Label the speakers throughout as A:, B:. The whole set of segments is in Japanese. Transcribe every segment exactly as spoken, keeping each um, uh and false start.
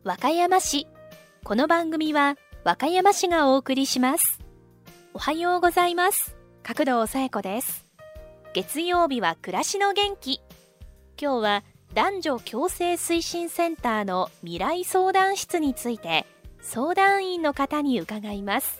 A: 和歌山市。この番組は和歌山市がお送りします。おはようございます。角堂紗恵子です。月曜日は暮らしの元気。今日は男女共生推進センターの未来相談室について相談員の方に伺います。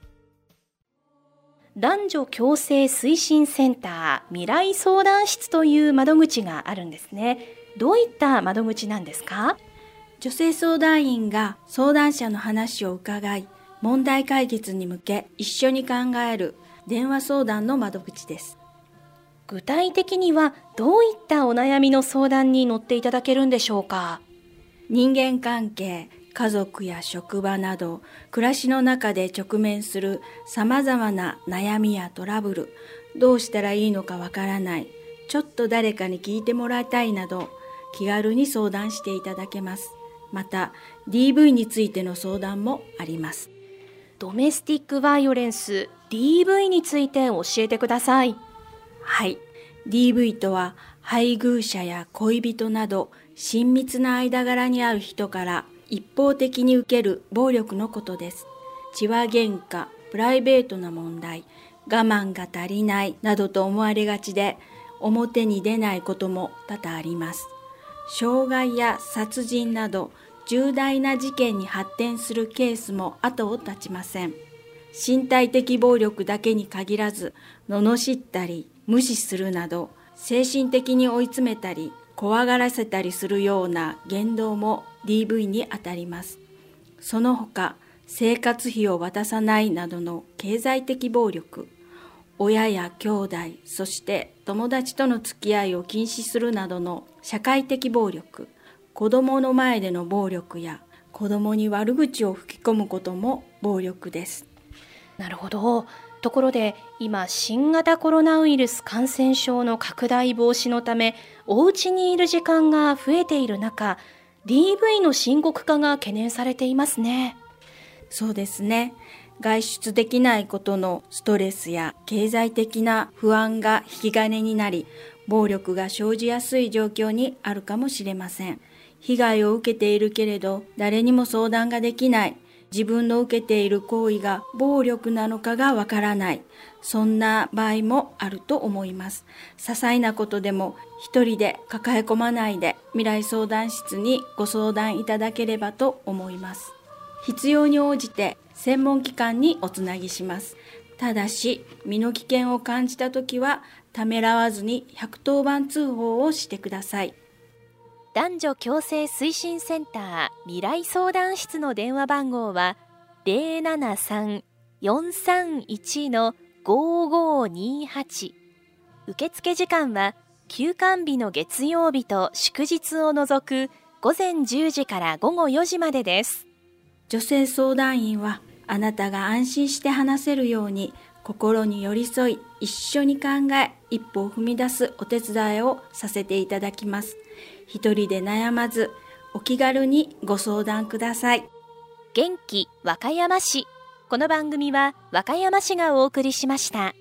A: 男女共生推進センター未来相談室という窓口があるんですね。どういった窓口なんですか？
B: 女性相談員が相談者の話を伺い、問題解決に向け一緒に考える電話相談の窓口です。
A: 具体的にはどういったお悩みの相談に乗っていただけるんでしょうか？
B: 人間関係、家族や職場など暮らしの中で直面するさまざまな悩みやトラブル、どうしたらいいのかわからない、ちょっと誰かに聞いてもらいたいなど気軽に相談していただけます。また ディーブイ についての相談もあります。
A: ドメスティックバイオレンス ディーブイ について教えてください。
B: はい、 ディーブイ とは配偶者や恋人など親密な間柄にある人から一方的に受ける暴力のことです。血は喧嘩、プライベートな問題、我慢が足りないなどと思われがちで表に出ないことも多々あります。傷害や殺人など重大な事件に発展するケースも後を絶ちません。身体的暴力だけに限らず、罵ったり無視するなど精神的に追い詰めたり怖がらせたりするような言動も ディーブイ にあたります。その他、生活費を渡さないなどの経済的暴力、親や兄弟、そして友達との付き合いを禁止するなどの社会的暴力、子供の前での暴力や子供に悪口を吹き込むことも暴力です。
A: なるほど。ところで今新型コロナウイルス感染症の拡大防止のためお家にいる時間が増えている中、 ディーブイ の深刻化が懸念されていますね。
B: そうですね。外出できないことのストレスや経済的な不安が引き金になり、暴力が生じやすい状況にあるかもしれません。被害を受けているけれど誰にも相談ができない、自分の受けている行為が暴力なのかがわからない、そんな場合もあると思います。些細なことでも一人で抱え込まないで未来相談室にご相談いただければと思います。必要に応じて専門機関におつなぎします。ただし身の危険を感じたときはためらわずにひゃくとおばん通報をしてください。
A: 男女共生推進センター未来相談室の電話番号は ゼロななさん よんさんいち ごごにはち。受付時間は休館日の月曜日と祝日を除く午前じゅうじから午後よじまでです。
B: 女性相談員はあなたが安心して話せるように心に寄り添い、一緒に考え一歩を踏み出すお手伝いをさせていただきます。一人で悩まずお気軽にご相談ください。
A: 元気和歌山市。この番組は和歌山市がお送りしました。